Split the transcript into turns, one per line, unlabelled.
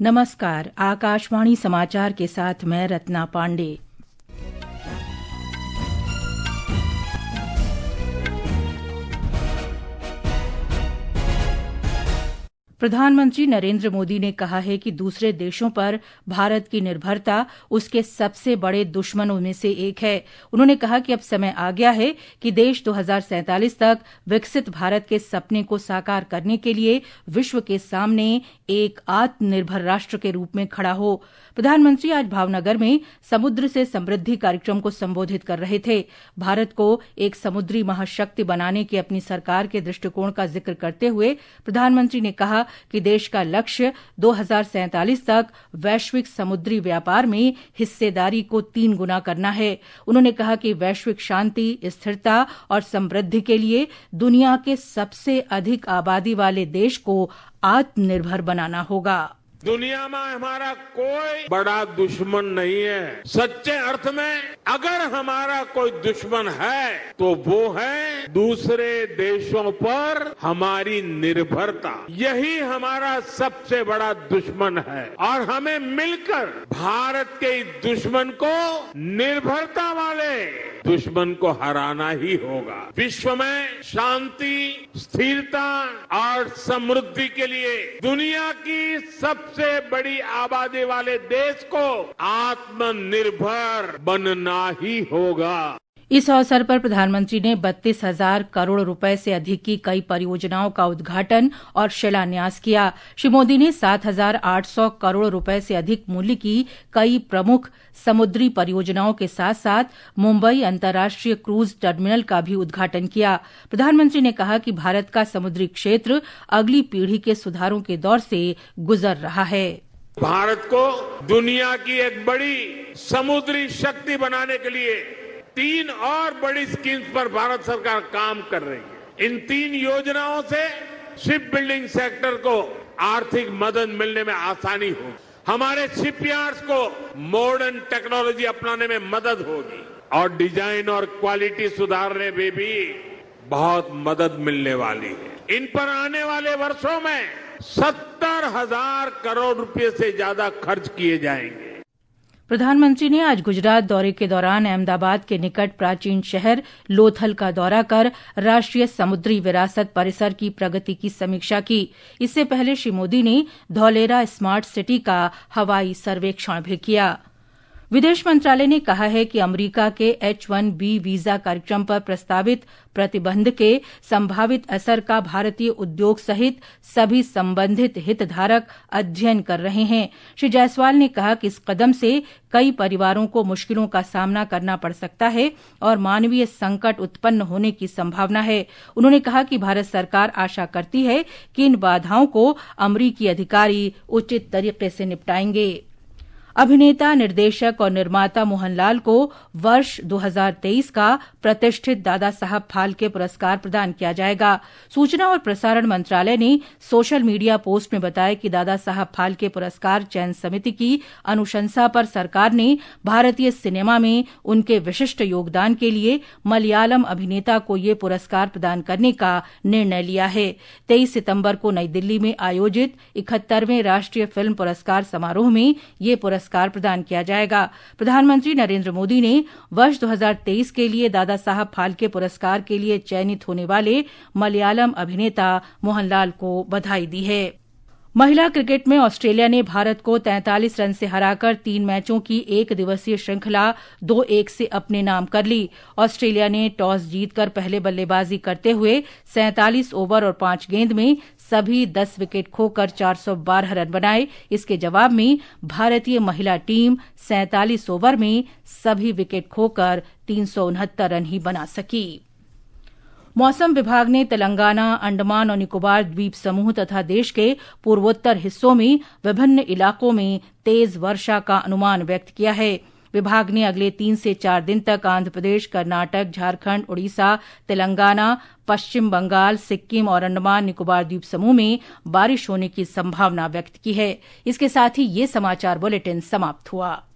नमस्कार, आकाशवाणी समाचार के साथ मैं रत्ना पांडे। प्रधानमंत्री नरेंद्र मोदी ने कहा है कि दूसरे देशों पर भारत की निर्भरता उसके सबसे बड़े दुश्मनों में से एक है। उन्होंने कहा कि अब समय आ गया है कि देश 2047 तक विकसित भारत के सपने को साकार करने के लिए विश्व के सामने एक आत्मनिर्भर राष्ट्र के रूप में खड़ा हो। प्रधानमंत्री आज भावनगर में समुद्र से समृद्धि कार्यक्रम को संबोधित कर रहे थे। भारत को एक समुद्री महाशक्ति बनाने की अपनी सरकार के दृष्टिकोण का जिक्र करते हुए प्रधानमंत्री ने कहा कि देश का लक्ष्य 2047 तक वैश्विक समुद्री व्यापार में हिस्सेदारी को 3 गुना करना है। उन्होंने कहा कि वैश्विक शांति, स्थिरता और समृद्धि के लिए दुनिया के सबसे अधिक आबादी वाले देश को आत्मनिर्भर बनाना होगा।
दुनिया में हमारा कोई बड़ा दुश्मन नहीं है। सच्चे अर्थ में अगर हमारा कोई दुश्मन है तो वो है दूसरे देशों पर हमारी निर्भरता। यही हमारा सबसे बड़ा दुश्मन है और हमें मिलकर भारत के इस दुश्मन को, निर्भरता वाले दुश्मन को हराना ही होगा। विश्व में शांति, स्थिरता और समृद्धि के लिए दुनिया की सबसे बड़ी आबादी वाले देश को आत्मनिर्भर बनना ही होगा।
इस अवसर पर प्रधानमंत्री ने 32,000 करोड़ रुपए से अधिक की कई परियोजनाओं का उद्घाटन और शिलान्यास किया। श्री मोदी ने 7,800 करोड़ रुपए से अधिक मूल्य की कई प्रमुख समुद्री परियोजनाओं के साथ साथ मुंबई अंतर्राष्ट्रीय क्रूज टर्मिनल का भी उद्घाटन किया। प्रधानमंत्री ने कहा कि भारत का समुद्री क्षेत्र अगली पीढ़ी के सुधारों के दौर से गुजर रहा है।
भारत को दुनिया की एक बड़ी समुद्री शक्ति बनाने के लिए 3 और बड़ी स्कीम्स पर भारत सरकार काम कर रही है। इन 3 योजनाओं से शिप बिल्डिंग सेक्टर को आर्थिक मदद मिलने में आसानी होगी, हमारे शिपयार्ड्स को मॉडर्न टेक्नोलॉजी अपनाने में मदद होगी और डिजाइन और क्वालिटी सुधारने में भी बहुत मदद मिलने वाली है। इन पर आने वाले वर्षों में 70,000 करोड़ रुपए से ज्यादा खर्च किए जाएंगे।
प्रधानमंत्री ने आज गुजरात दौरे के दौरान अहमदाबाद के निकट प्राचीन शहर लोथल का दौरा कर राष्ट्रीय समुद्री विरासत परिसर की प्रगति की समीक्षा की। इससे पहले श्री मोदी ने धौलेरा स्मार्ट सिटी का हवाई सर्वेक्षण भी किया। विदेश मंत्रालय ने कहा है कि अमेरिका के H-1B वीजा कार्यक्रम पर प्रस्तावित प्रतिबंध के संभावित असर का भारतीय उद्योग सहित सभी संबंधित हितधारक अध्ययन कर रहे हैं। श्री जायसवाल ने कहा कि इस कदम से कई परिवारों को मुश्किलों का सामना करना पड़ सकता है और मानवीय संकट उत्पन्न होने की संभावना है। उन्होंने कहा कि भारत सरकार आशा करती है कि इन बाधाओं को अमेरिकी अधिकारी उचित तरीके से निपटाएंगे। अभिनेता, निर्देशक और निर्माता मोहनलाल को वर्ष 2023 का प्रतिष्ठित दादा साहब फाल्के पुरस्कार प्रदान किया जाएगा। सूचना और प्रसारण मंत्रालय ने सोशल मीडिया पोस्ट में बताया कि दादा साहब फाल्के पुरस्कार चयन समिति की अनुशंसा पर सरकार ने भारतीय सिनेमा में उनके विशिष्ट योगदान के लिए मलयालम अभिनेता को ये पुरस्कार प्रदान करने का निर्णय लिया है। 23 सितंबर को नई दिल्ली में आयोजित 71वें राष्ट्रीय फिल्म पुरस्कार समारोह में ये पुरस्कार प्रदान किया जाएगा। प्रधानमंत्री नरेंद्र मोदी ने वर्ष 2023 के लिए दादा साहब फाल्के पुरस्कार के लिए चयनित होने वाले मलयालम अभिनेता मोहनलाल को बधाई दी है। महिला क्रिकेट में ऑस्ट्रेलिया ने भारत को 43 रन से हराकर 3 मैचों की एक दिवसीय श्रृंखला 2-1 से अपने नाम कर ली। ऑस्ट्रेलिया ने टॉस जीतकर पहले बल्लेबाजी करते हुए 47 ओवर और 5 गेंद में सभी 10 विकेट खोकर 412 रन बनाए। इसके जवाब में भारतीय महिला टीम 47 ओवर में सभी विकेट खोकर 369 रन ही बना सकी। मौसम विभाग ने तेलंगाना, अंडमान और निकोबार द्वीप समूह तथा देश के पूर्वोत्तर हिस्सों में विभिन्न इलाकों में तेज वर्षा का अनुमान व्यक्त किया है। विभाग ने अगले 3 से 4 दिन तक आंध्र प्रदेश, कर्नाटक, झारखंड, उड़ीसा, तेलंगाना, पश्चिम बंगाल, सिक्किम और अंडमान निकोबार द्वीप समूह में बारिश होने की संभावना व्यक्त की है। इसके साथ ही ये समाचार बुलेटिन समाप्त हुआ।